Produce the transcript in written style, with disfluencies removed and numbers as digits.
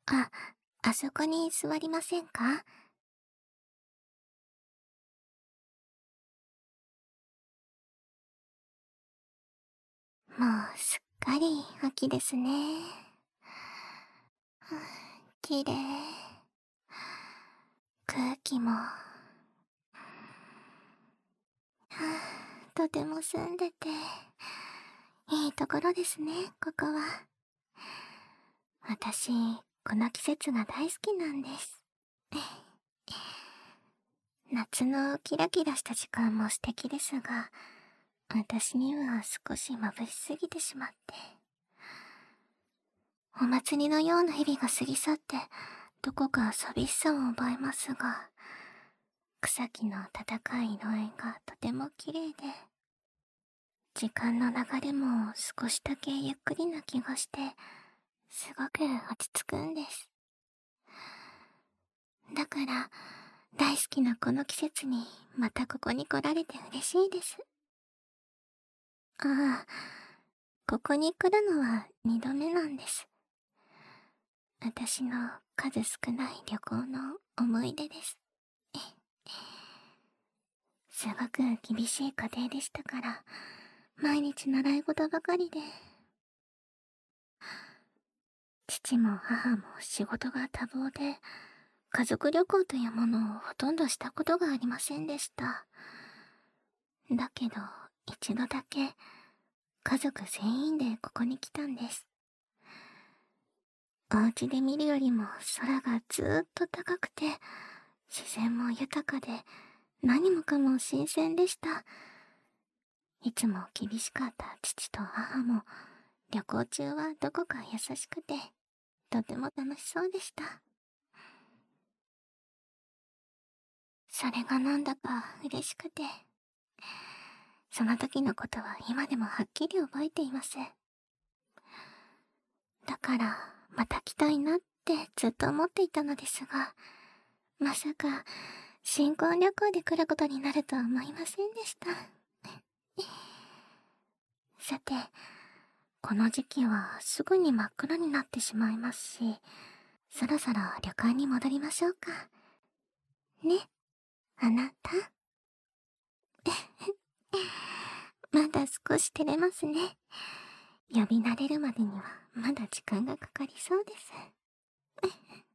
あ、あそこに座りませんか？もうすっかり秋ですね。はあ、綺麗。空気も、とても澄んでて、いいところですね、ここは。私、この季節が大好きなんです。夏のキラキラした時間も素敵ですが、私には少し眩しすぎてしまって。お祭りのような日々が過ぎ去って、どこか寂しさを覚えますが、草木の温かい色合いがとても綺麗で、時間の流れも少しだけゆっくりな気がして、すごく落ち着くんです。だから、大好きなこの季節にまたここに来られて嬉しいです。ああ、ここに来るのは2度目なんです。私の数少ない旅行の思い出です。すごく厳しい家庭でしたから、毎日習い事ばかりで、父も母も仕事が多忙で、家族旅行というものをほとんどしたことがありませんでした。だけど、一度だけ、家族全員でここに来たんです。お家で見るよりも空がずーっと高くて、自然も豊かで、何もかも新鮮でした。いつも厳しかった父と母も、旅行中はどこか優しくて、とても楽しそうでした。それがなんだか嬉しくて、その時のことは今でもはっきり覚えています。だから、また来たいなってずっと思っていたのですが、まさか、新婚旅行で来ることになるとは思いませんでした。さて、この時期はすぐに真っ暗になってしまいますし、そろそろ旅館に戻りましょうか。ね、あなた。まだ少し照れますね。呼び慣れるまでにはまだ時間がかかりそうです。